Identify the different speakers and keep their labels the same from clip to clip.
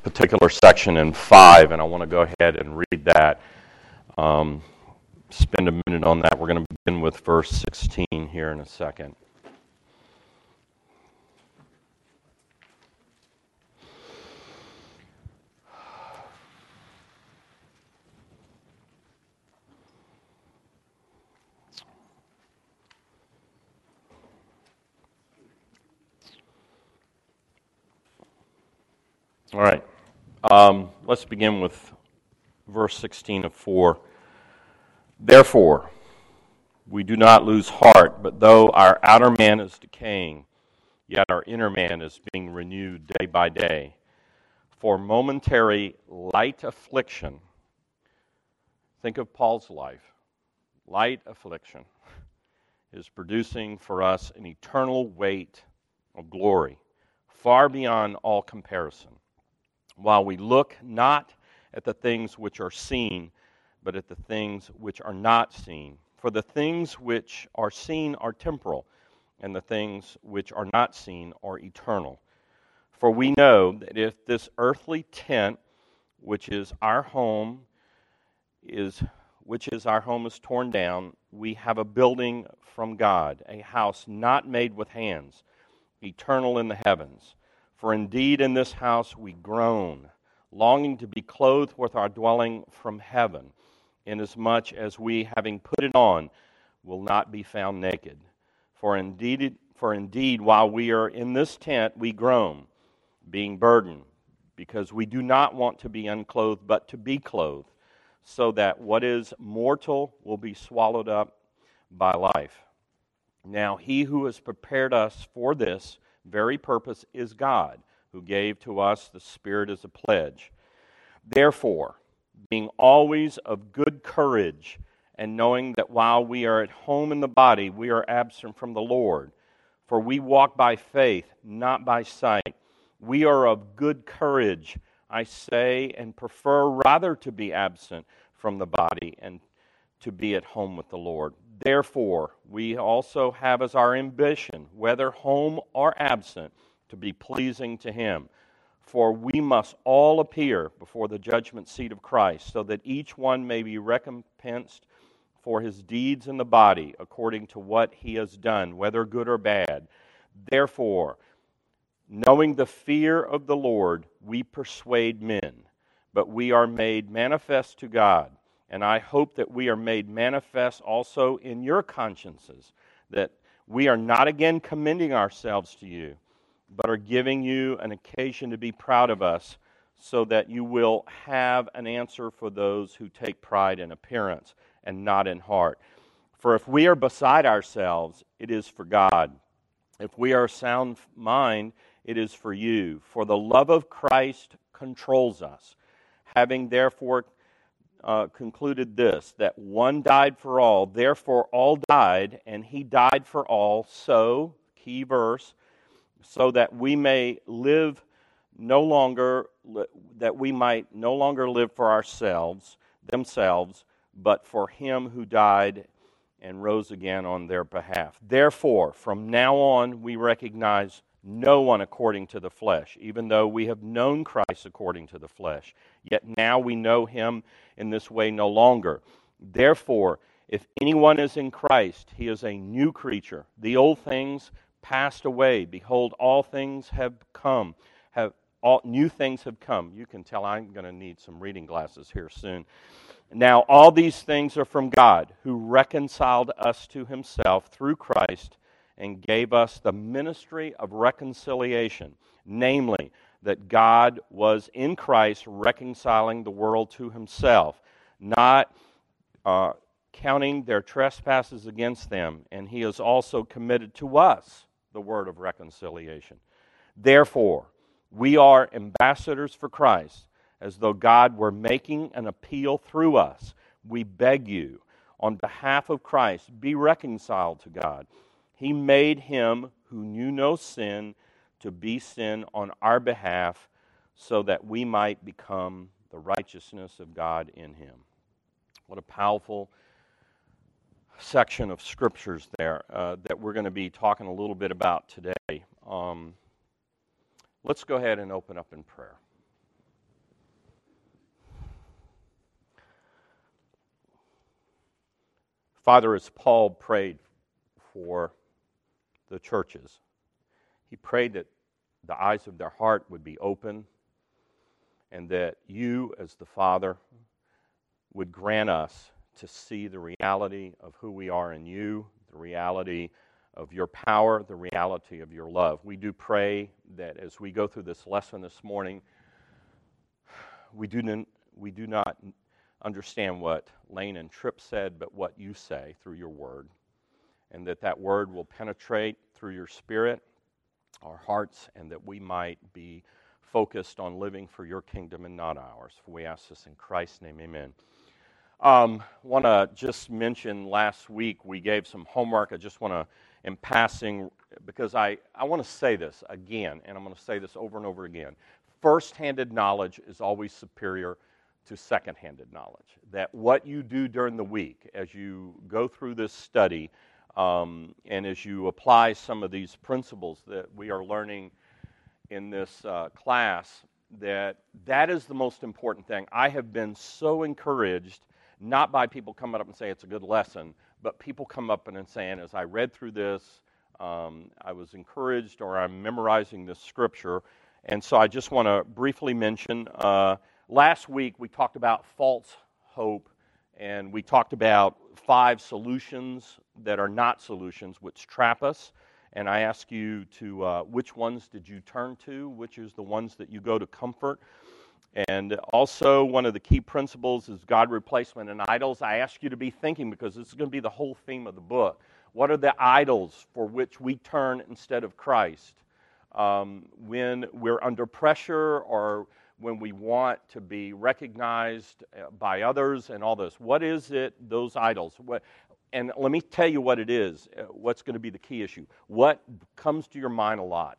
Speaker 1: particular section in 5, and I want to go ahead and read that. Spend a minute on that. We're going to begin with verse 16 here in a second. All right. Let's begin with verse 16 of 4. Therefore, we do not lose heart, but though our outer man is decaying, yet our inner man is being renewed day by day. For momentary light affliction, think of Paul's life, light affliction is producing for us an eternal weight of glory, far beyond all comparison. While we look not at the things which are seen, but at the things which are not seen. For the things which are seen are temporal, and the things which are not seen are eternal. For we know that if this earthly tent, which is our home, is torn down, we have a building from God, a house not made with hands, eternal in the heavens. For indeed in this house we groan, longing to be clothed with our dwelling from heaven, inasmuch as we, having put it on, will not be found naked. For indeed, while we are in this tent, we groan, being burdened, because we do not want to be unclothed, but to be clothed, so that what is mortal will be swallowed up by life. Now he who has prepared us for this very purpose is God, who gave to us the Spirit as a pledge. Therefore, being always of good courage, and knowing that while we are at home in the body, we are absent from the Lord. For we walk by faith, not by sight. We are of good courage, I say, and prefer rather to be absent from the body and to be at home with the Lord. Therefore, we also have as our ambition, whether home or absent, to be pleasing to Him. For we must all appear before the judgment seat of Christ, so that each one may be recompensed for his deeds in the body, according to what he has done, whether good or bad. Therefore, knowing the fear of the Lord, we persuade men, but we are made manifest to God. And I hope that we are made manifest also in your consciences, that we are not again commending ourselves to you, but are giving you an occasion to be proud of us, so that you will have an answer for those who take pride in appearance and not in heart. For if we are beside ourselves, it is for God. If we are sound mind, it is for you. For the love of Christ controls us, having therefore concluded this, that one died for all, therefore all died, and he died for all, so, key verse, so that we may live that we might no longer live for themselves, but for him who died and rose again on their behalf. Therefore, from now on, we recognize no one according to the flesh, even though we have known Christ according to the flesh. Yet now we know him in this way no longer. Therefore, if anyone is in Christ, he is a new creature. The old things passed away. Behold, all things have come. All new things have come. You can tell I'm going to need some reading glasses here soon. Now, all these things are from God, who reconciled us to himself through Christ and gave us the ministry of reconciliation, namely, that God was in Christ reconciling the world to himself, not counting their trespasses against them, and he has also committed to us the word of reconciliation. Therefore, we are ambassadors for Christ, as though God were making an appeal through us. We beg you, on behalf of Christ, be reconciled to God. He made him who knew no sin to be sin on our behalf, so that we might become the righteousness of God in him. What a powerful section of scriptures there that we're going to be talking a little bit about today. Let's go ahead and open up in prayer. Father, as Paul prayed for the churches, he prayed that the eyes of their heart would be open and that you, as the Father, would grant us to see the reality of who we are in you, the reality of your power, the reality of your love. We do pray that as we go through this lesson this morning, we do not understand what Lane and Tripp said, but what you say through your word, and that word will penetrate through your Spirit our hearts, and that we might be focused on living for your kingdom and not ours. For we ask this in Christ's name, amen. Want to just mention last week we gave some homework. I just want to, in passing, because I want to say this again, and I'm going to say this over and over again. First-handed knowledge is always superior to second-handed knowledge. That what you do during the week as you go through this study and as you apply some of these principles that we are learning in this class, that is the most important thing. I have been so encouraged, not by people coming up and saying it's a good lesson, but people come up and saying, as I read through this, I was encouraged, or I'm memorizing this scripture. And so I just want to briefly mention, last week we talked about false hope, and we talked about 5 solutions that are not solutions, which trap us. And I ask you to, which ones did you turn to? Which is the ones that you go to comfort? And also, one of the key principles is God replacement and idols. I ask you to be thinking, because this is going to be the whole theme of the book. What are the idols for which we turn instead of Christ? When we're under pressure, or when we want to be recognized by others and all this. What is it, those idols? And let me tell you what it is, what's going to be the key issue. What comes to your mind a lot?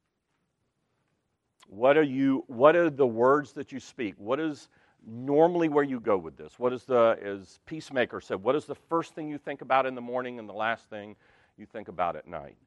Speaker 1: What are the words that you speak? What is normally where you go with this? What is as Peacemaker said, what is the first thing you think about in the morning and the last thing you think about at night?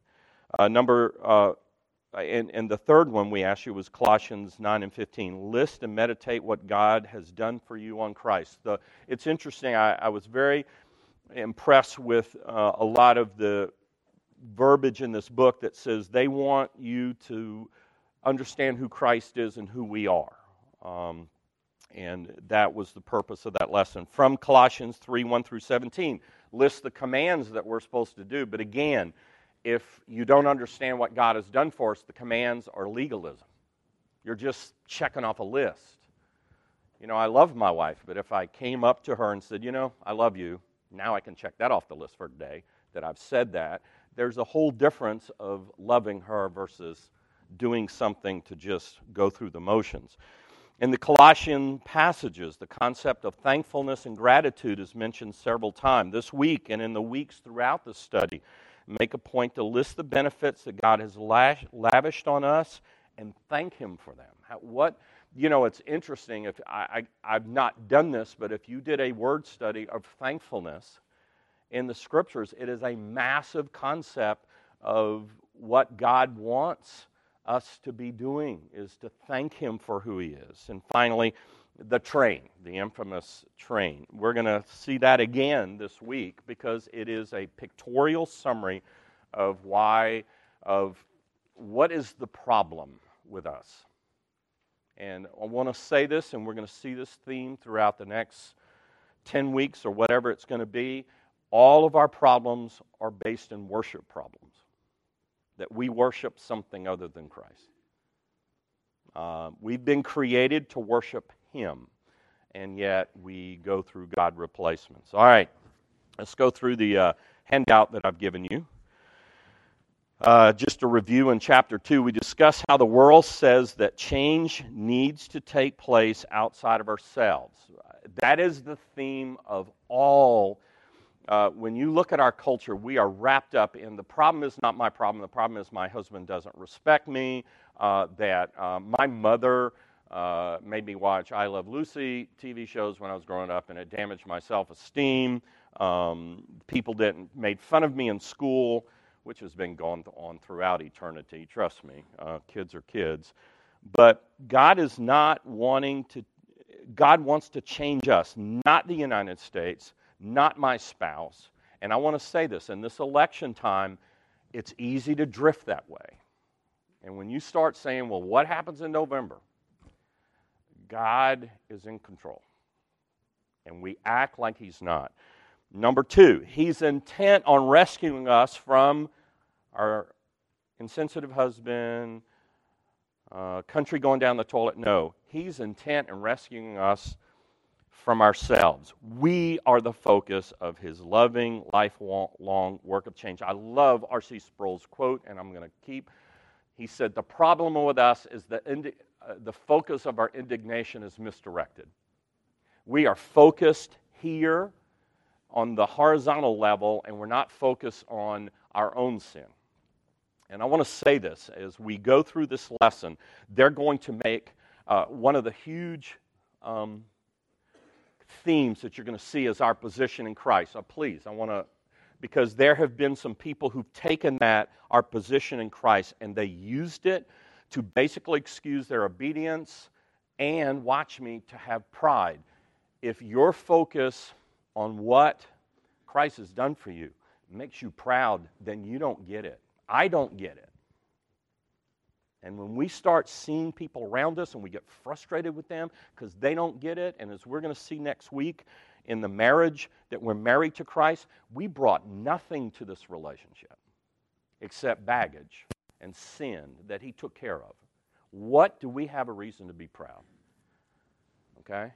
Speaker 1: And the third one we asked you was Colossians 9 and 15. List and meditate what God has done for you on Christ. It's interesting, I was very impressed with a lot of the verbiage in this book that says they want you to understand who Christ is and who we are. And that was the purpose of that lesson. From Colossians 3, 1 through 17, lists the commands that we're supposed to do. But again, if you don't understand what God has done for us, the commands are legalism. You're just checking off a list. You know, I love my wife, but if I came up to her and said, you know, I love you, now I can check that off the list for today, that I've said that. There's a whole difference of loving her versus doing something to just go through the motions. In the Colossian passages, the concept of thankfulness and gratitude is mentioned several times. This week and in the weeks throughout the study, make a point to list the benefits that God has lavished on us and thank Him for them. It's interesting, if I've not done this, but if you did a word study of thankfulness in the Scriptures, it is a massive concept of what God wants us to be doing, is to thank Him for who He is. And finally, the train, the infamous train. We're going to see that again this week, because it is a pictorial summary of what is the problem with us. And I want to say this, and we're going to see this theme throughout the next 10 weeks or whatever it's going to be. All of our problems are based in worship problems, that we worship something other than Christ. We've been created to worship Him, and yet we go through God replacements. All right, let's go through the handout that I've given you. Just a review in chapter 2, we discuss how the world says that change needs to take place outside of ourselves. That is the theme of all. When you look at our culture, we are wrapped up in the problem is not my problem. The problem is my husband doesn't respect me, that my mother made me watch I Love Lucy TV shows when I was growing up, and it damaged my self-esteem. People made fun of me in school, which has been going on throughout eternity. Trust me, kids are kids. But God is not wanting to. God wants to change us, not the United States, not my spouse, And I want to say this, in this election time, it's easy to drift that way. And when you start saying, well, what happens in November? God is in control. And we act like he's not. Number two, he's intent on rescuing us from our insensitive husband, country going down the toilet. No, he's intent in rescuing us from ourselves. We are the focus of his loving, lifelong work of change. I love R.C. Sproul's quote, and I'm going to keep. He said, the problem with us is the focus of our indignation is misdirected. We are focused here on the horizontal level, and we're not focused on our own sin. And I want to say this, as we go through this lesson, they're going to make one of the huge themes that you're going to see is our position in Christ. So please, because there have been some people who've taken that, our position in Christ, and they used it to basically excuse their obedience and, watch me, to have pride. If your focus on what Christ has done for you makes you proud, then you don't get it. I don't get it. And when we start seeing people around us and we get frustrated with them because they don't get it, and as we're going to see next week in the marriage that we're married to Christ, we brought nothing to this relationship except baggage and sin that he took care of. What do we have a reason to be proud? Okay?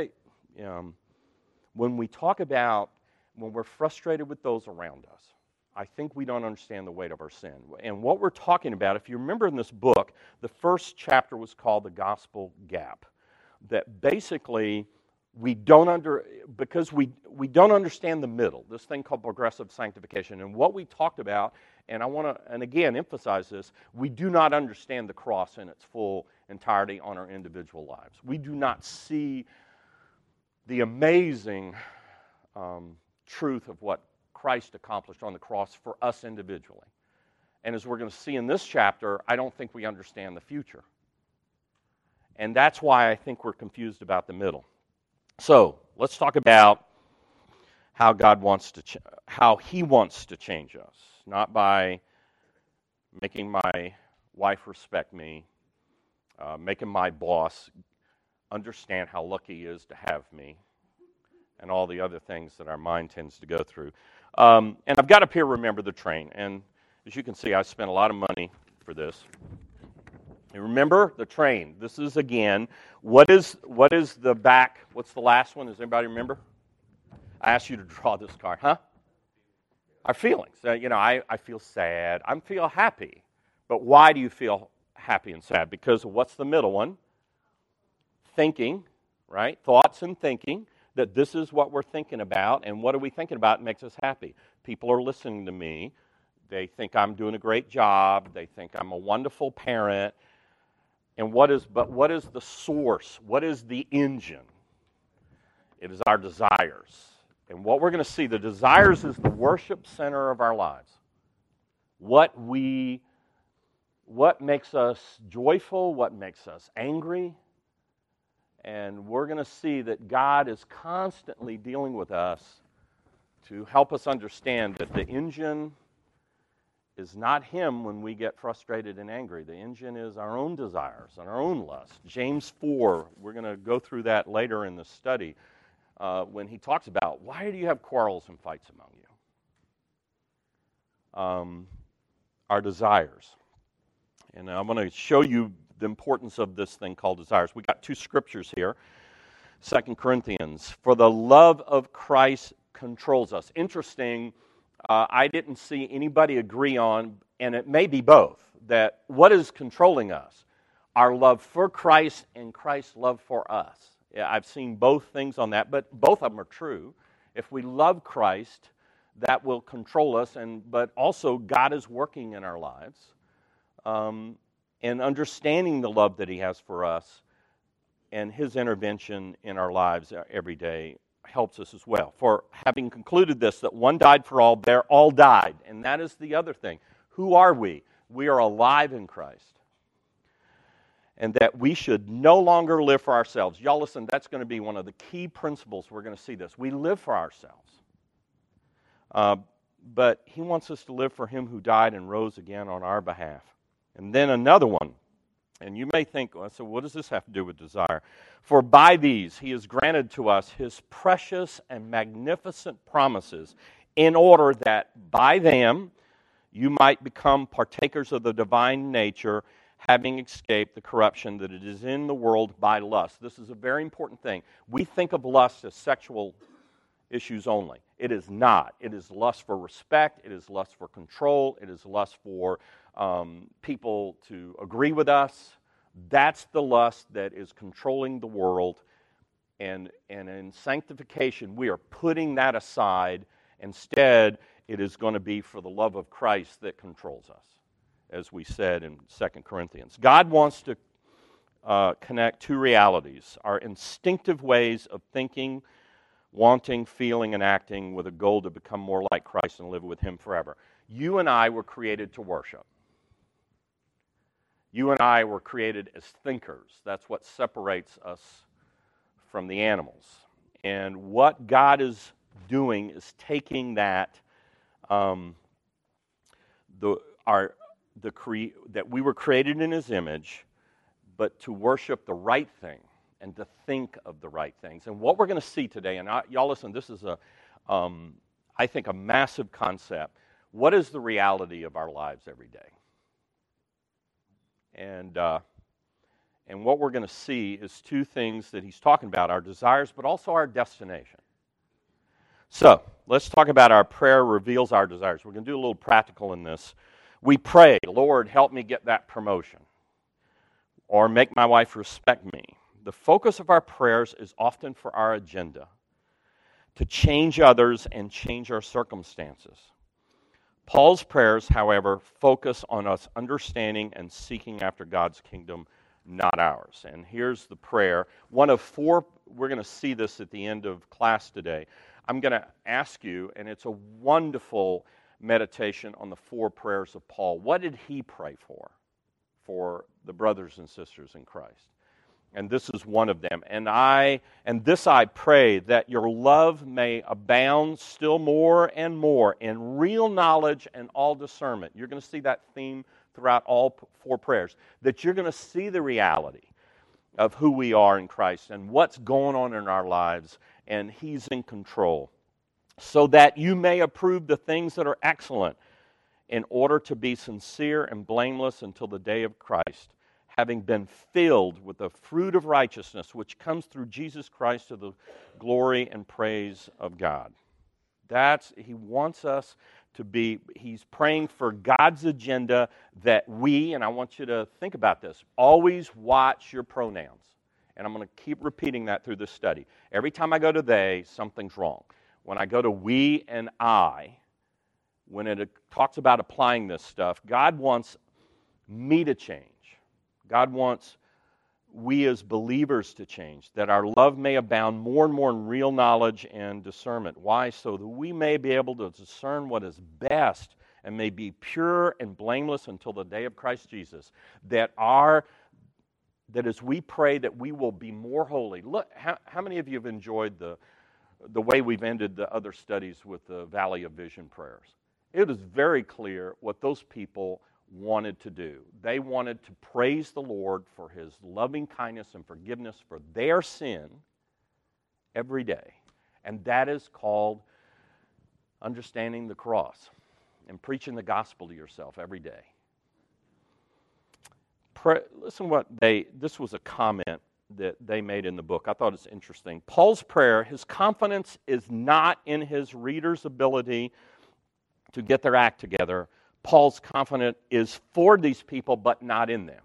Speaker 1: When we talk about when we're frustrated with those around us, I think we don't understand the weight of our sin. And what we're talking about, if you remember in this book, the first chapter was called The Gospel Gap. That basically we don't understand the middle, this thing called progressive sanctification. And what we talked about, and I want to, and again, emphasize this, we do not understand the cross in its full entirety on our individual lives. We do not see the amazing truth of what Christ accomplished on the cross for us individually. And as we're going to see in this chapter, I don't think we understand the future. And that's why I think we're confused about the middle. So, let's talk about how God wants to how he wants to change us, not by making my wife respect me, making my boss understand how lucky he is to have me, and all the other things that our mind tends to go through. And I've got up here, remember the train. And as you can see, I spent a lot of money for this. And remember the train. This is, again, what is the back? What's the last one? Does anybody remember? I asked you to draw this card. Huh? Our feelings. I feel sad. I feel happy. But why do you feel happy and sad? Because of what's the middle one? Thinking, right? Thoughts and thinking. That this is what we're thinking about, and what are we thinking about makes us happy. People are listening to me. They think I'm doing a great job. They think I'm a wonderful parent. And what is the source? What is the engine? It is our desires. And what we're going to see, the desires is the worship center of our lives. What makes us joyful, what makes us angry. And we're going to see that God is constantly dealing with us to help us understand that the engine is not him when we get frustrated and angry. The engine is our own desires and our own lust. James 4, we're going to go through that later in the study, when he talks about why do you have quarrels and fights among you? Our desires. And I'm going to show you the importance of this thing called desires. We got two scriptures here. 2 Corinthians. For the love of Christ controls us. Interesting, I didn't see anybody agree on, and it may be both, that what is controlling us? Our love for Christ and Christ's love for us. Yeah, I've seen both things on that, but both of them are true. If we love Christ, that will control us, but also God is working in our lives. And understanding the love that he has for us and his intervention in our lives every day helps us as well. For having concluded this, that one died for all, they're all died. And that is the other thing. Who are we? We are alive in Christ. And that we should no longer live for ourselves. Y'all listen, that's going to be one of the key principles we're going to see this. We live for ourselves. But he wants us to live for him who died and rose again on our behalf. And then another one, and you may think, well, so what does this have to do with desire? For by these he has granted to us his precious and magnificent promises, in order that by them you might become partakers of the divine nature, having escaped the corruption that it is in the world by lust. This is a very important thing. We think of lust as sexual issues only. It is not. It is lust for respect. It is lust for control. It is lust for people to agree with us. That's the lust that is controlling the world. And in sanctification, we are putting that aside. Instead, it is going to be for the love of Christ that controls us, as we said in 2 Corinthians. God wants to connect two realities: our instinctive ways of thinking, wanting, feeling, and acting with a goal to become more like Christ and live with him forever. You and I were created to worship. You and I were created as thinkers. That's what separates us from the animals. And what God is doing is taking that that we were created in his image, but to worship the right thing and to think of the right things. And what we're going to see today, and y'all listen, this is I think a massive concept. What is the reality of our lives every day? And what we're going to see is two things that he's talking about: our desires, but also our destination. So let's talk about our prayer reveals our desires. We're going to do a little practical in this. We pray, Lord, help me get that promotion, or make my wife respect me. The focus of our prayers is often for our agenda, to change others and change our circumstances. Paul's prayers, however, focus on us understanding and seeking after God's kingdom, not ours. And here's the prayer. One of four, we're going to see this at the end of class today. I'm going to ask you, and it's a wonderful meditation on the four prayers of Paul. What did he pray for the brothers and sisters in Christ? And this is one of them. And this I pray, that your love may abound still more and more in real knowledge and all discernment. You're going to see that theme throughout all four prayers, that you're going to see the reality of who we are in Christ and what's going on in our lives, and he's in control, so that you may approve the things that are excellent, in order to be sincere and blameless until the day of Christ, having been filled with the fruit of righteousness which comes through Jesus Christ to the glory and praise of God. He wants us to be, he's praying for God's agenda, that we, and I want you to think about this, always watch your pronouns. And I'm going to keep repeating that through this study. Every time I go to they, something's wrong. When I go to we and I, when it talks about applying this stuff, God wants me to change. God wants we as believers to change, that our love may abound more and more in real knowledge and discernment. Why? So that we may be able to discern what is best and may be pure and blameless until the day of Christ Jesus. That as we pray that we will be more holy. Look, how many of you have enjoyed the way we've ended the other studies with the Valley of Vision prayers? It is very clear what those people wanted to do. They wanted to praise the Lord for his loving kindness and forgiveness for their sin every day. And that is called understanding the cross and preaching the gospel to yourself every day. Listen this was a comment that they made in the book. I thought it's interesting. Paul's prayer, his confidence is not in his readers' ability to get their act together. Paul's confidence is for these people, but not in them.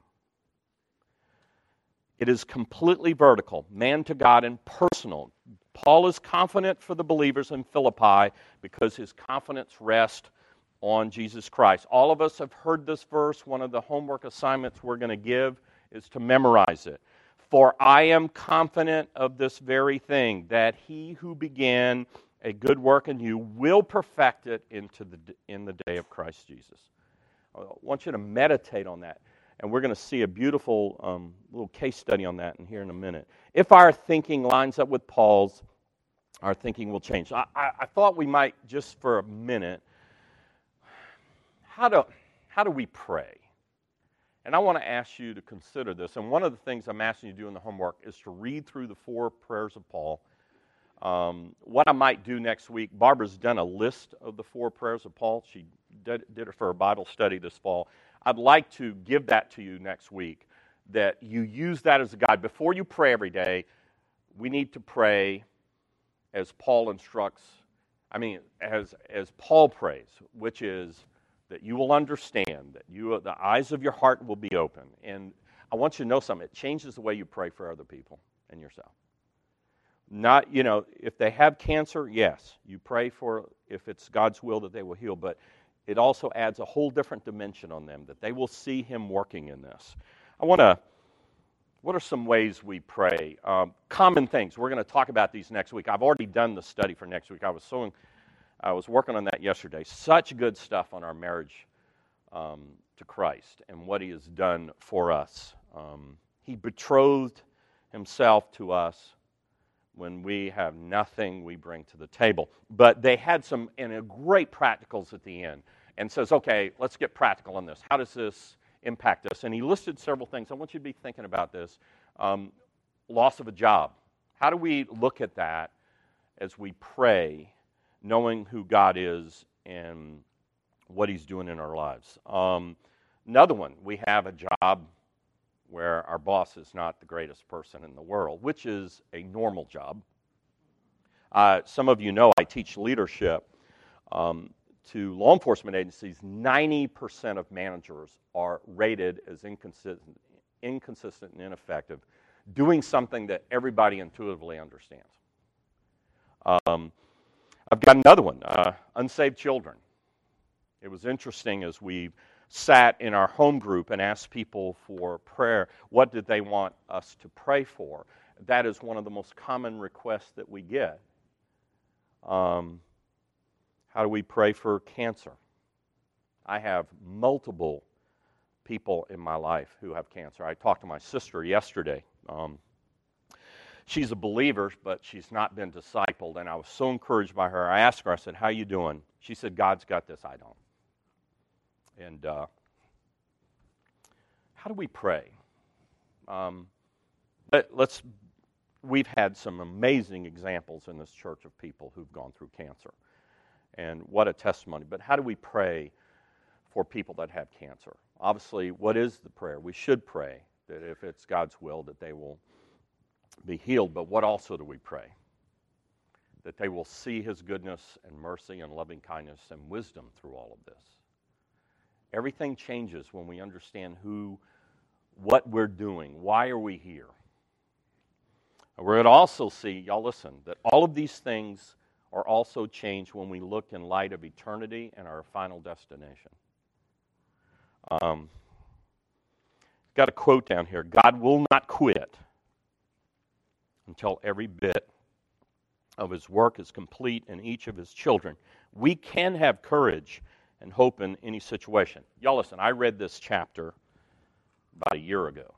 Speaker 1: It is completely vertical, man to God and personal. Paul is confident for the believers in Philippi because his confidence rests on Jesus Christ. All of us have heard this verse. One of the homework assignments we're going to give is to memorize it. For I am confident of this very thing, that he who began a good work in you will perfect it in the day of Christ Jesus. I want you to meditate on that. And we're going to see a beautiful little case study on that here in a minute. If our thinking lines up with Paul's, our thinking will change. I thought we might, just for a minute, how do we pray? And I want to ask you to consider this. And one of the things I'm asking you to do in the homework is to read through the 4 prayers of Paul. What I might do next week, Barbara's done a list of the 4 prayers of Paul. She did it for a Bible study this fall. I'd like to give that to you next week, that you use that as a guide. Before you pray every day, we need to pray as Paul instructs, as Paul prays, which is that you will understand, that the eyes of your heart will be open. And I want you to know something. It changes the way you pray for other people and yourself. Not, if they have cancer, yes, you pray for, if it's God's will, that they will heal, but it also adds a whole different dimension on them, that they will see Him working in this. What are some ways we pray? Common things. We're going to talk about these next week. I've already done the study for next week. I was working on that yesterday. Such good stuff on our marriage to Christ and what He has done for us. He betrothed Himself to us. When we have nothing, we bring to the table. But they had some great practicals at the end, and says, okay, let's get practical on this. How does this impact us? And he listed several things. I want you to be thinking about this. Loss of a job. How do we look at that as we pray, knowing who God is and what He's doing in our lives? Another one, we have a job where our boss is not the greatest person in the world, which is a normal job. Some of you know I teach leadership to law enforcement agencies. 90% of managers are rated as inconsistent and ineffective, doing something that everybody intuitively understands. I've got another one, unsaved children. It was interesting as we sat in our home group and asked people for prayer, what did they want us to pray for? That is one of the most common requests that we get. How do we pray for cancer? I have multiple people in my life who have cancer. I talked to my sister yesterday. She's a believer, but she's not been discipled, and I was so encouraged by her. I asked her, I said, how you doing? She said, God's got this, I don't. And how do we pray? We've had some amazing examples in this church of people who've gone through cancer. And what a testimony. But how do we pray for people that have cancer? Obviously, what is the prayer? We should pray that if it's God's will, that they will be healed. But what also do we pray? That they will see His goodness and mercy and loving kindness and wisdom through all of this. Everything changes when we understand what we're doing. Why are we here? We're going to also see, y'all listen, that all of these things are also changed when we look in light of eternity and our final destination. Got a quote down here. God will not quit until every bit of His work is complete in each of His children. We can have courage and hope in any situation. Y'all listen, I read this chapter about a year ago.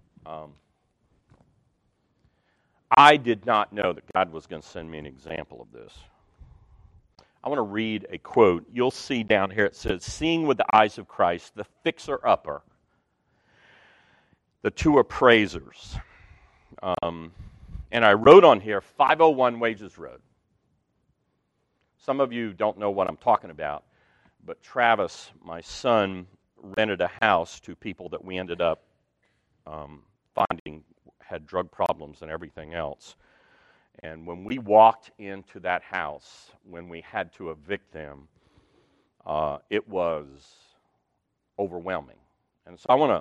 Speaker 1: I did not know that God was going to send me an example of this. I want to read a quote. You'll see down here it says, seeing with the eyes of Christ, the fixer-upper, the two appraisers. And I wrote on here, 501 Wages Road. Some of you don't know what I'm talking about. But Travis, my son, rented a house to people that we ended up finding had drug problems and everything else. And when we walked into that house, when we had to evict them, it was overwhelming. And so I want to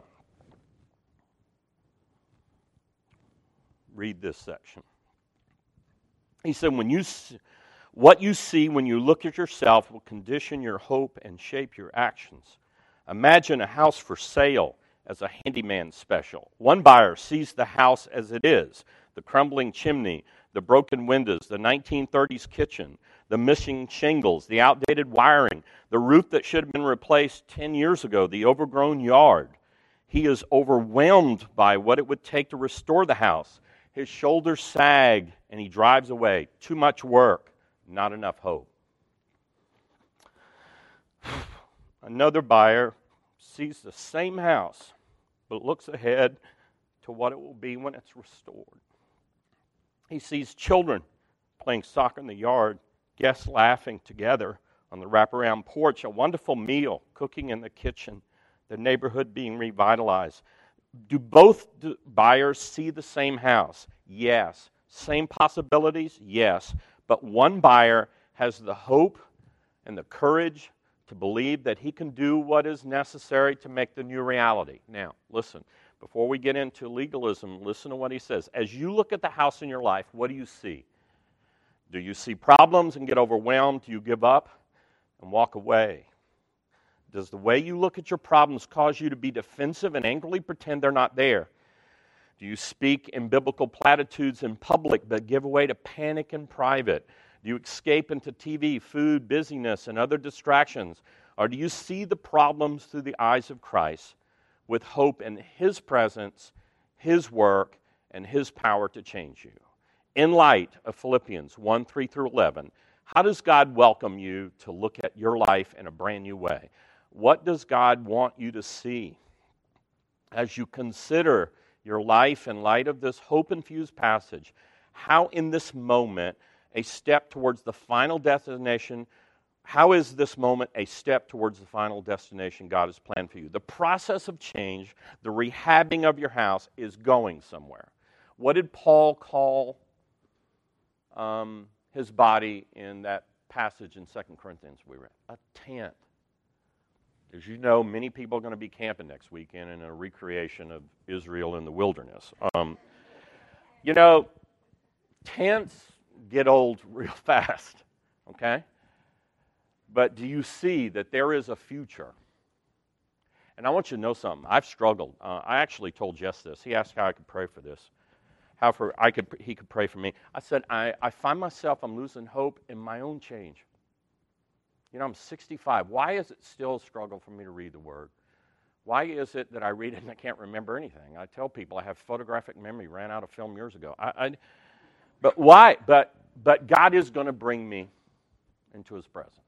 Speaker 1: read this section. He said, what you see when you look at yourself will condition your hope and shape your actions. Imagine a house for sale as a handyman special. One buyer sees the house as it is, the crumbling chimney, the broken windows, the 1930s kitchen, the missing shingles, the outdated wiring, the roof that should have been replaced 10 years ago, the overgrown yard. He is overwhelmed by what it would take to restore the house. His shoulders sag, and he drives away. Too much work, not enough hope. Another buyer sees the same house, but looks ahead to what it will be when it's restored. He sees children playing soccer in the yard, guests laughing together on the wraparound porch, a wonderful meal cooking in the kitchen, the neighborhood being revitalized. Do both buyers see the same house? Yes. Same possibilities? Yes. But one buyer has the hope and the courage to believe that he can do what is necessary to make the new reality. Now, listen, before we get into legalism, listen to what he says. As you look at the house in your life, what do you see? Do you see problems and get overwhelmed? Do you give up and walk away? Does the way you look at your problems cause you to be defensive and angrily pretend they're not there? Do you speak in biblical platitudes in public but give way to panic in private? Do you escape into TV, food, busyness, and other distractions? Or do you see the problems through the eyes of Christ with hope in His presence, His work, and His power to change you? In light of Philippians 1, 3 through 11, how does God welcome you to look at your life in a brand new way? What does God want you to see as you consider your life in light of this hope-infused passage? How in this moment a step towards the final destination, how is this moment a step towards the final destination God has planned for you? The process of change, the rehabbing of your house is going somewhere. What did Paul call his body in that passage in 2 Corinthians we read? A tent. As you know, many people are going to be camping next weekend in a recreation of Israel in the wilderness. Tents get old real fast, okay? But do you see that there is a future? And I want you to know something. I've struggled. I actually told Jess this. He asked how I could pray for this. He could pray for me. I said, I find myself, I'm losing hope in my own change. I'm 65. Why is it still a struggle for me to read the Word? Why is it that I read it and I can't remember anything? I tell people I have photographic memory, ran out of film years ago. But why? But God is going to bring me into His presence.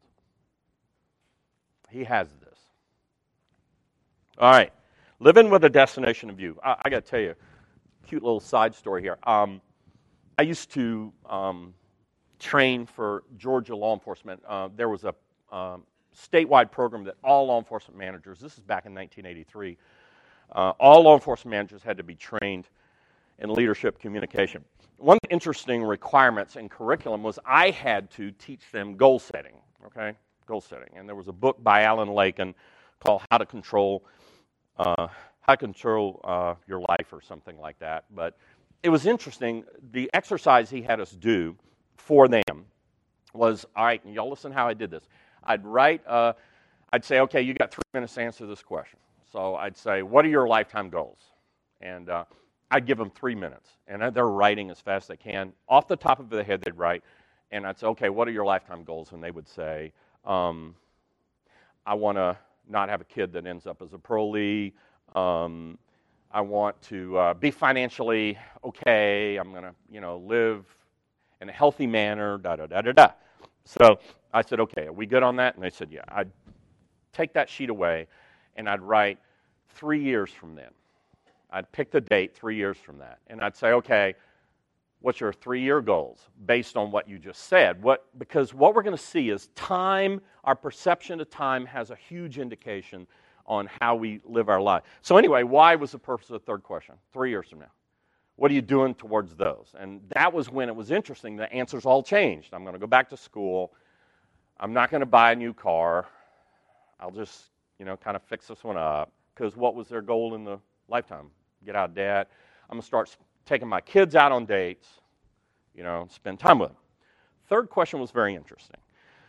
Speaker 1: He has this. All right. Living with a destination in view. I got to tell you, cute little side story here. I used to train for Georgia law enforcement. There was a statewide program that all law enforcement managers, this is back in 1983, all law enforcement managers had to be trained in leadership communication. One of the interesting requirements in curriculum was I had to teach them goal setting, okay? Goal setting. And there was a book by Alan Lakin called How to Control Your Life or something like that. But it was interesting. The exercise he had us do for them was, all right, and y'all listen how I did this. I'd say, okay, you got 3 minutes to answer this question. So I'd say, what are your lifetime goals? And I'd give them 3 minutes. And they're writing as fast as they can. Off the top of their head, they'd write. And I'd say, okay, what are your lifetime goals? And they would say, I want to not have a kid that ends up as a parolee. I want to be financially okay. I'm going to, live in a healthy manner, da-da-da-da-da. So I said, okay, are we good on that? And they said, yeah. I'd take that sheet away, and I'd write 3 years from then. I'd pick the date 3 years from that. And I'd say, okay, what's your 3-year goals based on what you just said? Because what we're going to see is time, our perception of time has a huge indication on how we live our life. So anyway, why was the purpose of the third question? 3 years from now. What are you doing towards those? And that was when it was interesting. The answers all changed. I'm going to go back to school. I'm not going to buy a new car. I'll just, kind of fix this one up. Because what was their goal in the lifetime? Get out of debt. I'm going to start taking my kids out on dates, spend time with them. Third question was very interesting.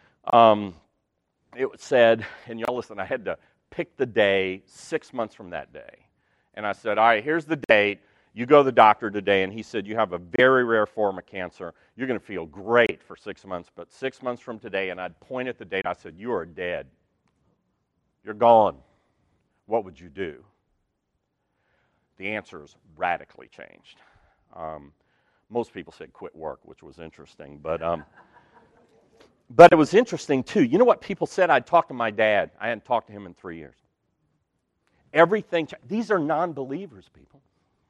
Speaker 1: It said, and y'all listen, I had to pick the day 6 months from that day. And I said, all right, here's the date. You go to the doctor today, and he said, you have a very rare form of cancer. You're going to feel great for 6 months, but 6 months from today, and I'd point at the date, I said, you are dead. You're gone. What would you do? The answers radically changed. Most people said quit work, which was interesting. But it was interesting, too. You know what people said? I'd talked to my dad. I hadn't talked to him in 3 years. Everything. These are non-believers, people.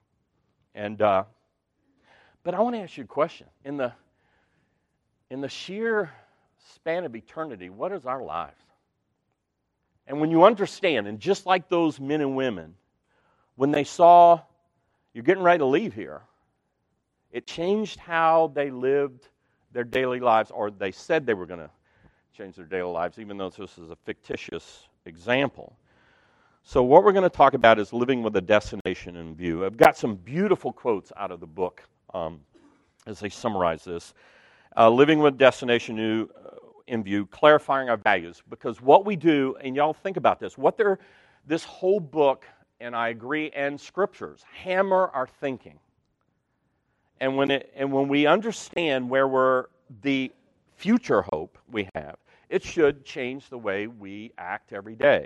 Speaker 1: But I want to ask you a question. In the sheer span of eternity, what is our lives? And when you understand, and just like those men and women, when they saw you're getting ready to leave here, it changed how they lived their daily lives, or they said they were going to change their daily lives, even though this is a fictitious example. So what we're going to talk about is living with a destination in view. I've got some beautiful quotes out of the book as they summarize this. Living with destination in view, clarifying our values. Because what we do, and y'all think about this, this whole book, and I agree, and scriptures, hammer our thinking. And when we understand the future hope we have, it should change the way we act every day.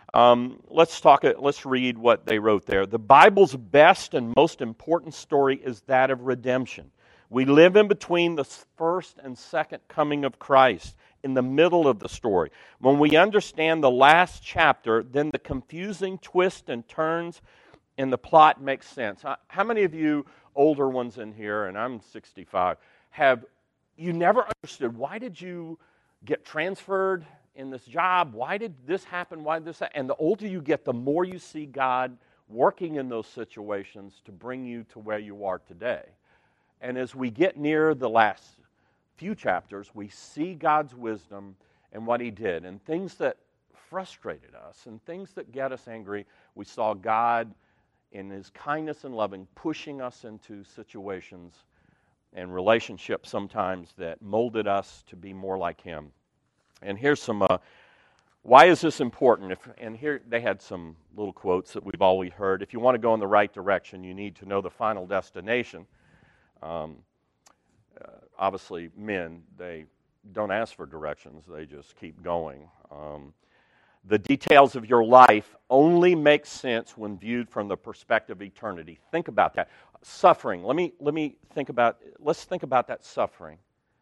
Speaker 1: Let's read what they wrote there. The Bible's best and most important story is that of redemption. We live in between the first and second coming of Christ, in the middle of the story. When we understand the last chapter, then the confusing twists and turns in the plot makes sense. How many of you older ones in here, and I'm 65, you never understood, why did you get transferred in this job? Why did this happen? Why did this happen? And the older you get, the more you see God working in those situations to bring you to where you are today. And as we get near the last few chapters, we see God's wisdom and what He did. And things that frustrated us and things that get us angry, we saw God in His kindness and loving pushing us into situations and relationships sometimes that molded us to be more like Him. And here's some, why is this important? And here they had some little quotes that we've always heard. If you want to go in the right direction, you need to know the final destination. Obviously, men, they don't ask for directions. They just keep going. The details of your life only make sense when viewed from the perspective of eternity. Think about that. Suffering. Let's think about that suffering.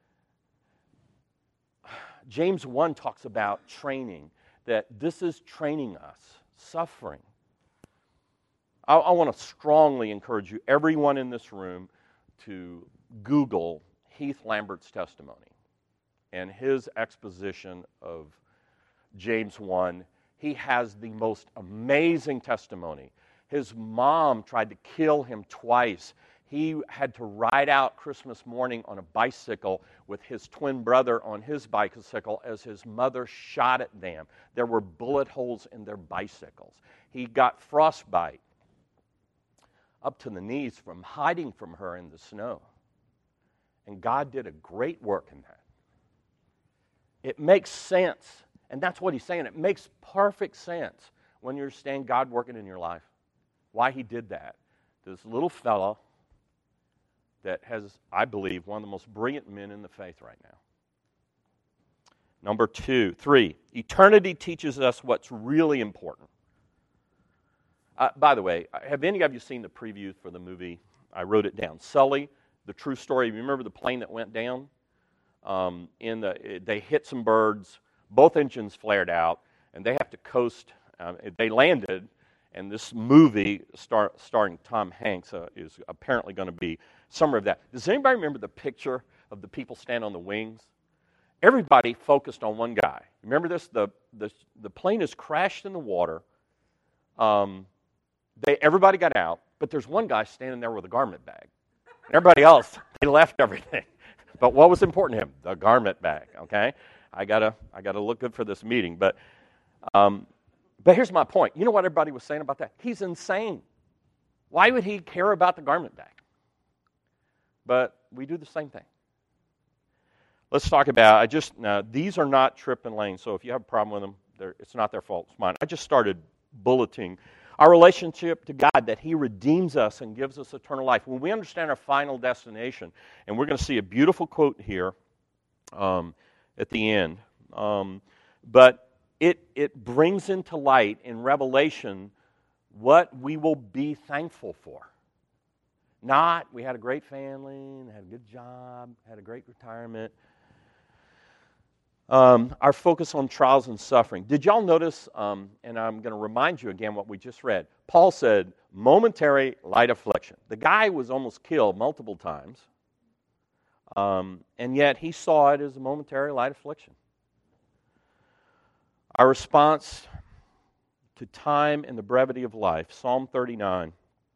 Speaker 1: James 1 talks about training, that this is training us, suffering. I want to strongly encourage you, everyone in this room, to Google Heath Lambert's testimony and his exposition of James 1. He has the most amazing testimony. His mom tried to kill him twice. He had to ride out Christmas morning on a bicycle with his twin brother on his bicycle as his mother shot at them. There were bullet holes in their bicycles. He got frostbite up to the knees from hiding from her in the snow. And God did a great work in that. It makes sense. And that's what he's saying. It makes perfect sense when you understand God working in your life. Why He did that. This little fella that has, I believe, one of the most brilliant men in the faith right now. Number 3, eternity teaches us what's really important. By the way, have any of you seen the preview for the movie? I wrote it down. Sully, the true story. Remember the plane that went down? They hit some birds. Both engines flared out, and they have to coast. They landed, and this movie starring Tom Hanks is apparently going to be summary of that. Does anybody remember the picture of the people standing on the wings? Everybody focused on one guy. Remember this? The plane has crashed in the water. Everybody got out, but there's one guy standing there with a garment bag. Everybody else, they left everything. But what was important to him? The garment bag. Okay, I gotta look good for this meeting. But here's my point. You know what everybody was saying about that? He's insane. Why would he care about the garment bag? But we do the same thing. Let's talk about, these are not Tripp and Lane, so if you have a problem with them, it's not their fault, it's mine. I just started bulleting our relationship to God, that He redeems us and gives us eternal life. When we understand our final destination, and we're going to see a beautiful quote here at the end, but it brings into light in Revelation what we will be thankful for. Not, we had a great family, and had a good job, had a great retirement. Our focus on trials and suffering. Did y'all notice, and I'm going to remind you again what we just read. Paul said, momentary light affliction. The guy was almost killed multiple times, and yet he saw it as a momentary light affliction. Our response to time and the brevity of life, Psalm 39.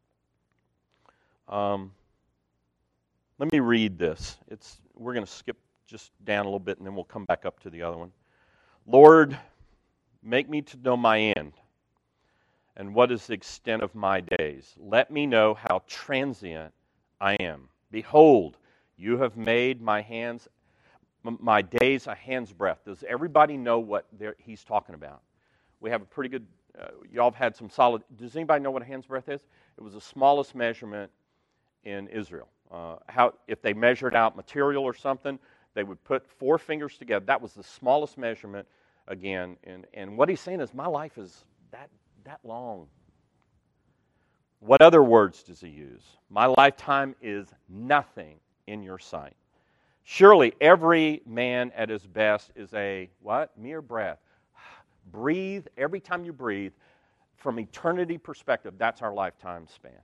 Speaker 1: Let me read this. We're going to skip just down a little bit, and then we'll come back up to the other one. Lord, make me to know my end, and what is the extent of my days. Let me know how transient I am. Behold, you have made my days a hand's breadth. Does everybody know what he's talking about? We have a pretty good, y'all have had some solid, does anybody know what a hand's breadth is? It was the smallest measurement in Israel. If they measured out material or something, they would put 4 fingers together. That was the smallest measurement again. And what he's saying is, my life is that long. What other words does he use? My lifetime is nothing in your sight. Surely every man at his best is a, what? Mere breath. Breathe, every time you breathe, from eternity perspective, that's our lifetime span.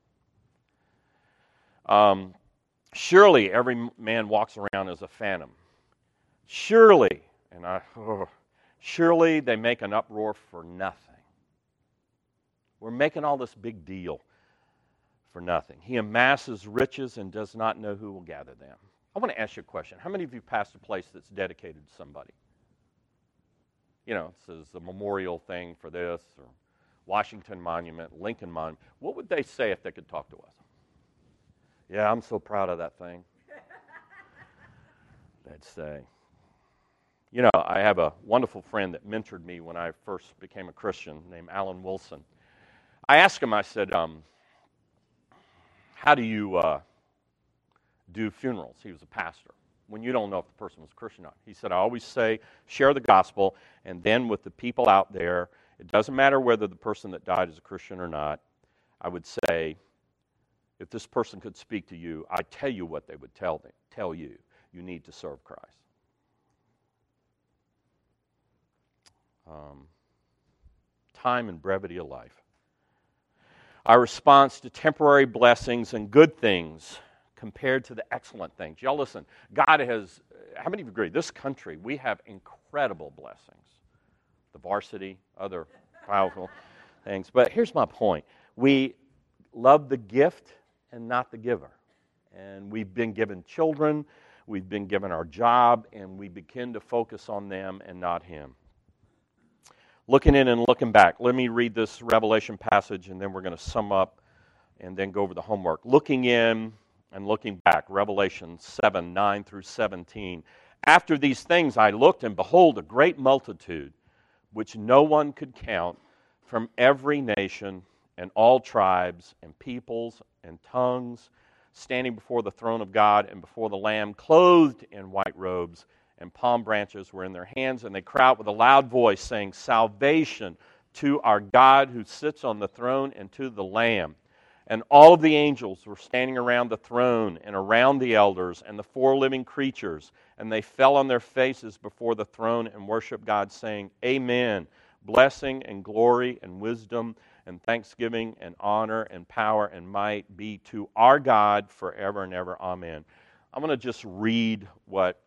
Speaker 1: Surely every man walks around as a phantom. Surely, surely they make an uproar for nothing. We're making all this big deal for nothing. He amasses riches and does not know who will gather them. I want to ask you a question. How many of you passed a place that's dedicated to somebody? You know, it says a memorial thing for this, or Washington Monument, Lincoln Monument. What would they say if they could talk to us? Yeah, I'm so proud of that thing. They'd say. You know, I have a wonderful friend that mentored me when I first became a Christian named Alan Wilson. I asked him, I said, how do you do funerals? He was a pastor. When you don't know if the person was Christian or not. He said, I always say, share the gospel, and then with the people out there, it doesn't matter whether the person that died is a Christian or not, I would say, if this person could speak to you, I tell you what they would tell you. You need to serve Christ. Time and brevity of life. Our response to temporary blessings and good things compared to the excellent things. Y'all listen, God has, how many of you agree? This country, we have incredible blessings. The varsity, other powerful things. But here's my point. We love the gift and not the giver. And we've been given children, we've been given our job, and we begin to focus on them and not Him. Looking in and looking back. Let me read this Revelation passage, and then we're going to sum up and then go over the homework. Looking in and looking back. Revelation 7, 9 through 17. After these things I looked, and behold, a great multitude, which no one could count, from every nation and all tribes and peoples and tongues, standing before the throne of God and before the Lamb, clothed in white robes, and palm branches were in their hands, and they cried out with a loud voice, saying, Salvation to our God who sits on the throne and to the Lamb. And all of the angels were standing around the throne and around the elders and the 4 living creatures, and they fell on their faces before the throne and worshiped God, saying, Amen. Blessing and glory and wisdom and thanksgiving and honor and power and might be to our God forever and ever. Amen. I'm going to just read what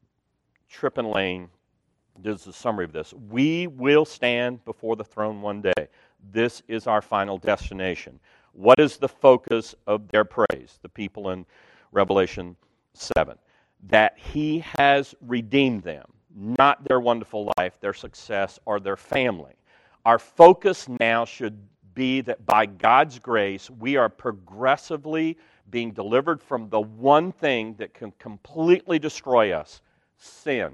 Speaker 1: Tripp and Lane does the summary of this. We will stand before the throne one day. This is our final destination. What is the focus of their praise? The people in Revelation 7. That He has redeemed them, not their wonderful life, their success, or their family. Our focus now should be that by God's grace, we are progressively being delivered from the one thing that can completely destroy us, sin.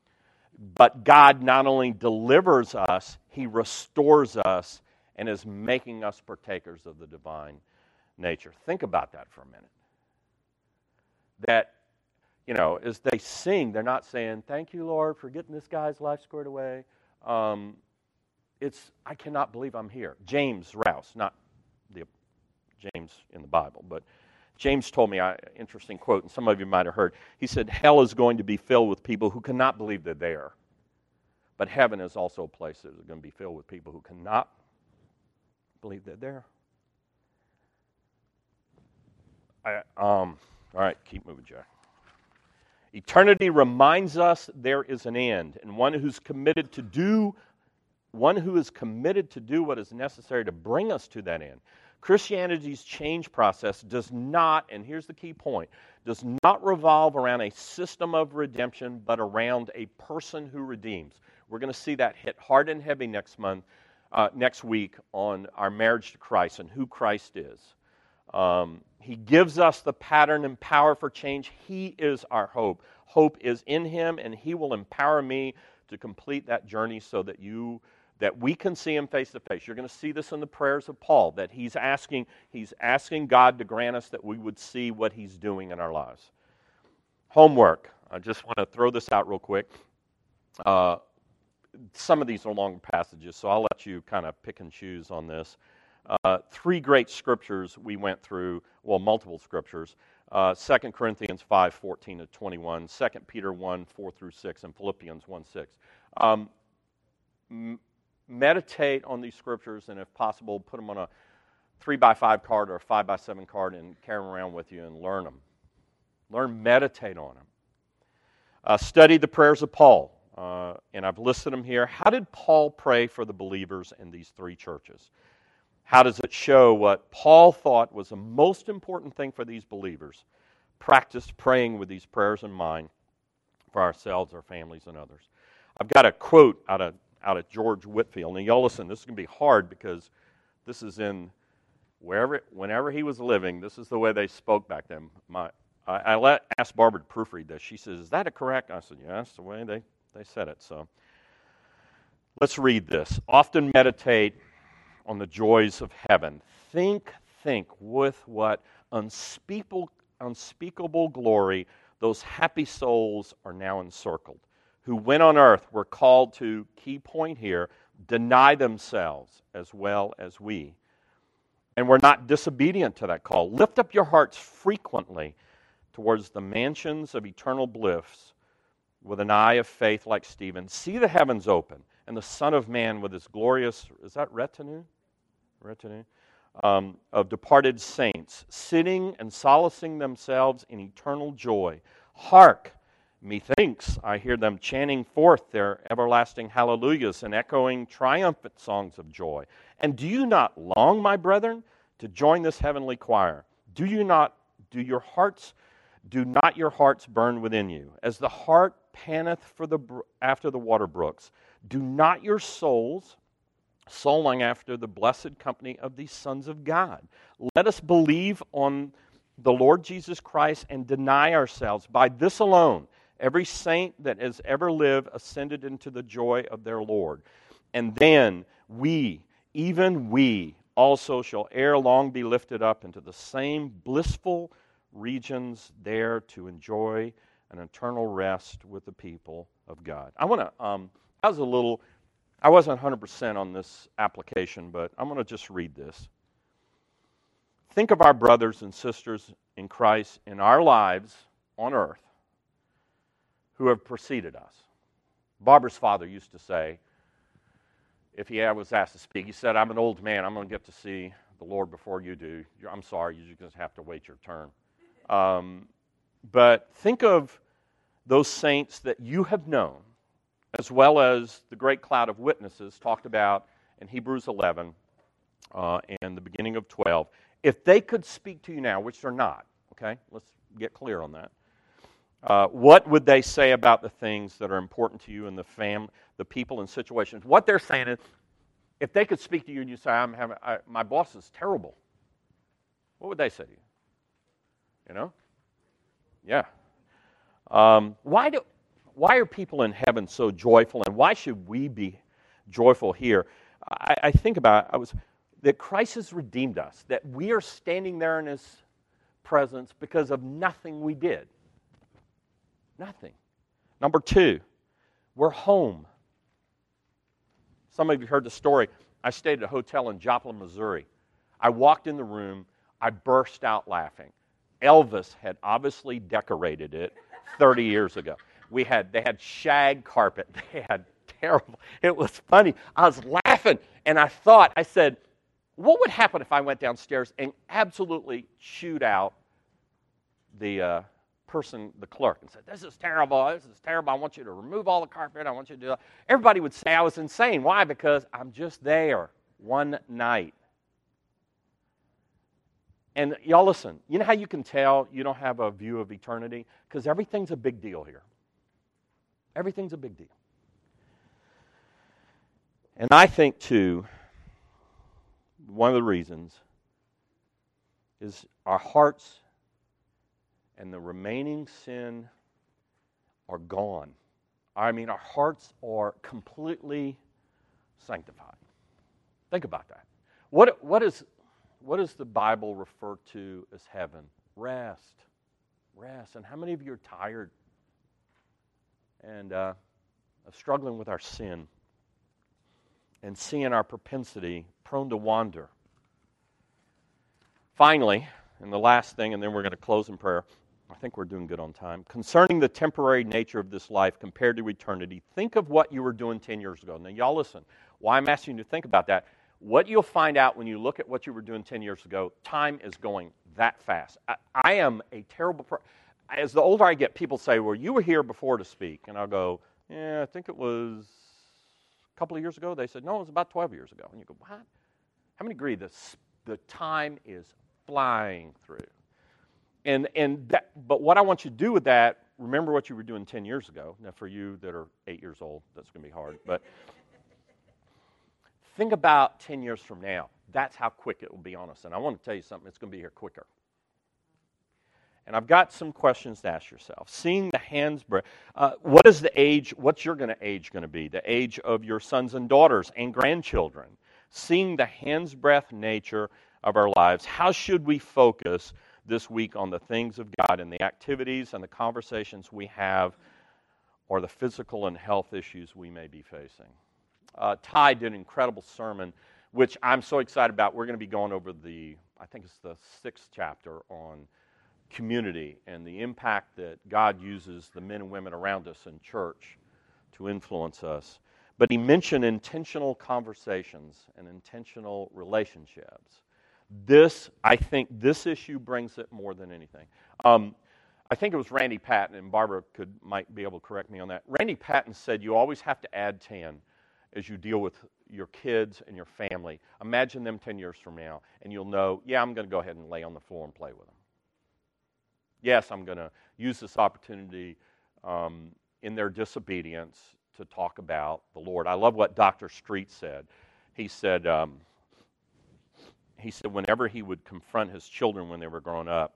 Speaker 1: But God not only delivers us, He restores us and is making us partakers of the divine nature. Think about that for a minute. That, you know, as they sing, they're not saying, thank you, Lord, for getting this guy's life squared away. It's, I cannot believe I'm here. James Rouse, not the James in the Bible, but James told me an interesting quote, and some of you might have heard. He said, hell is going to be filled with people who cannot believe they're there. But heaven is also a place that is going to be filled with people who cannot believe they're there. All right, keep moving, Jack. Eternity reminds us there is an end, and one who is committed to do what is necessary to bring us to that end. Christianity's change process does not, and here's the key point, does not revolve around a system of redemption, but around a person who redeems. We're going to see that hit hard and heavy next week on our marriage to Christ and who Christ is. He gives us the pattern and power for change. He is our hope. Hope is in Him, and He will empower me to complete that journey so that we can see Him face to face. You're going to see this in the prayers of Paul, that he's asking God to grant us that we would see what He's doing in our lives. Homework. I just want to throw this out real quick. Some of these are longer passages, so I'll let you kind of pick and choose on this. 3 great scriptures we went through, well, multiple scriptures. 2 Corinthians 5:14-21, 2 Peter 1:4-6, and Philippians 1:6. Meditate on these scriptures, and if possible, put them on a 3x5 card or a 5x7 card and carry them around with you and learn them. Meditate on them. Study the prayers of Paul, and I've listed them here. How did Paul pray for the believers in these 3 churches? How does it show what Paul thought was the most important thing for these believers? Practice praying with these prayers in mind for ourselves, our families, and others. I've got a quote out of George Whitefield. Now, y'all listen, this is going to be hard because this is in whenever he was living, this is the way they spoke back then. I asked Barbara to proofread this. She says, is that correct? I said, yeah, that's the way they said it. So let's read this. Often meditate on the joys of heaven. Think with what unspeakable glory those happy souls are now encircled, who when on earth were called to, key point here, deny themselves as well as we. And we're not disobedient to that call. Lift up your hearts frequently towards the mansions of eternal bliss with an eye of faith like Stephen. See the heavens open and the Son of Man with his glorious, is that retinue, of departed saints, sitting and solacing themselves in eternal joy. Hark, methinks I hear them chanting forth their everlasting hallelujahs and echoing triumphant songs of joy. And do you not long, my brethren, to join this heavenly choir? Do not your hearts burn within you, as the hart panteth after the water brooks? Do not your souls souling after the blessed company of these sons of God? Let us believe on the Lord Jesus Christ and deny ourselves. By this alone, every saint that has ever lived ascended into the joy of their Lord. And then we, even we, also shall ere long be lifted up into the same blissful regions there to enjoy an eternal rest with the people of God. I wasn't 100% on this application, but I'm going to just read this. Think of our brothers and sisters in Christ in our lives on earth who have preceded us. Barbara's father used to say, if he was asked to speak, he said, I'm an old man. I'm going to get to see the Lord before you do. I'm sorry, you just have to wait your turn. But think of those saints that you have known, as well as the great cloud of witnesses talked about in Hebrews 11 and the beginning of 12. If they could speak to you now, which they're not, okay? Let's get clear on that. What would they say about the things that are important to you and the people and situations? What they're saying is, if they could speak to you and you say, my boss is terrible, what would they say to you? You know? Yeah. Why are people in heaven so joyful, and why should we be joyful here? I think about it, that Christ has redeemed us, that we are standing there in His presence because of nothing we did. Nothing. Number 2, we're home. Some of you heard the story. I stayed at a hotel in Joplin, Missouri. I walked in the room. I burst out laughing. Elvis had obviously decorated it 30 years ago. They had shag carpet. They had terrible. It was funny. I was laughing, and I said, what would happen if I went downstairs and absolutely chewed out the the clerk, and said, this is terrible, I want you to remove all the carpet, I want you to do that. Everybody would say I was insane. Why? Because I'm just there one night. And y'all listen, you know how you can tell you don't have a view of eternity? Because everything's a big deal here. Everything's a big deal. And I think, too, one of the reasons is our hearts and the remaining sin are gone. I mean, our hearts are completely sanctified. Think about that. What does the Bible refer to as heaven? Rest. Rest. And how many of you are tired and of struggling with our sin and seeing our propensity prone to wander? Finally, and the last thing, and then we're going to close in prayer. I think we're doing good on time. Concerning the temporary nature of this life compared to eternity, think of what you were doing 10 years ago. Now, y'all listen. Why I'm asking you to think about that, what you'll find out when you look at what you were doing 10 years ago, time is going that fast. I am a terrible person. As the older I get, people say, well, you were here before to speak. And I'll go, yeah, I think it was a couple of years ago. They said, no, it was about 12 years ago. And you go, what? How many agree the time is flying through? But what I want you to do with that, remember what you were doing 10 years ago. Now, for you that are 8 years old, that's going to be hard. But think about 10 years from now. That's how quick it will be on us. And I want to tell you something. It's going to be here quicker. And I've got some questions to ask yourself. Seeing the hand's breadth, what is the age, what's your age going to be? The age of your sons and daughters and grandchildren. Seeing the hand's breadth nature of our lives, how should we focus this week on the things of God and the activities and the conversations we have or the physical and health issues we may be facing? Ty did an incredible sermon, which I'm so excited about. We're going to be going over I think it's the 6th chapter on community and the impact that God uses the men and women around us in church to influence us. But he mentioned intentional conversations and intentional relationships. I think this issue brings it more than anything. I think it was Randy Patton, and Barbara might be able to correct me on that. Randy Patton said you always have to add 10 as you deal with your kids and your family. Imagine them 10 years from now, and you'll know, yeah, I'm going to go ahead and lay on the floor and play with them. Yes, I'm going to use this opportunity in their disobedience to talk about the Lord. I love what Dr. Street said. He said whenever he would confront his children when they were growing up,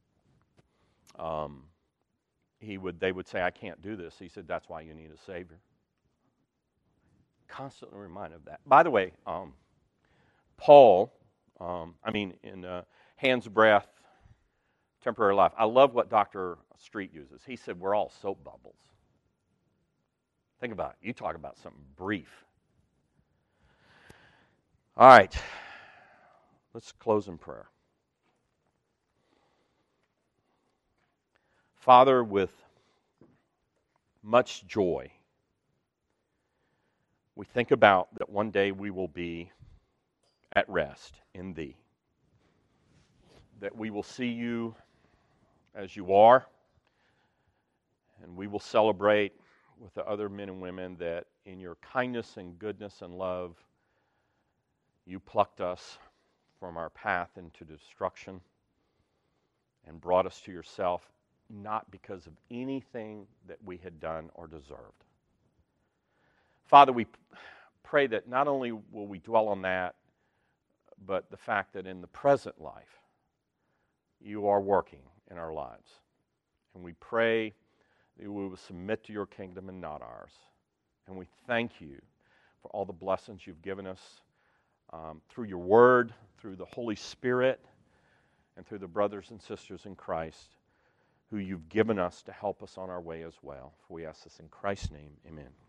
Speaker 1: they would say, I can't do this. He said, that's why you need a Savior. Constantly reminded of that. By the way, Paul, in Hand's Breath, Temporary Life, I love what Dr. Street uses. He said, we're all soap bubbles. Think about it. You talk about something brief. All right. Let's close in prayer. Father, with much joy, we think about that one day we will be at rest in Thee. That we will see You as You are, and we will celebrate with the other men and women that in Your kindness and goodness and love, You plucked us from our path into destruction and brought us to Yourself, not because of anything that we had done or deserved. Father, we pray that not only will we dwell on that, but the fact that in the present life, You are working in our lives. And we pray that we will submit to Your kingdom and not ours. And we thank You for all the blessings You've given us through Your Word, through the Holy Spirit, and through the brothers and sisters in Christ who You've given us to help us on our way as well. For we ask this in Christ's name, amen.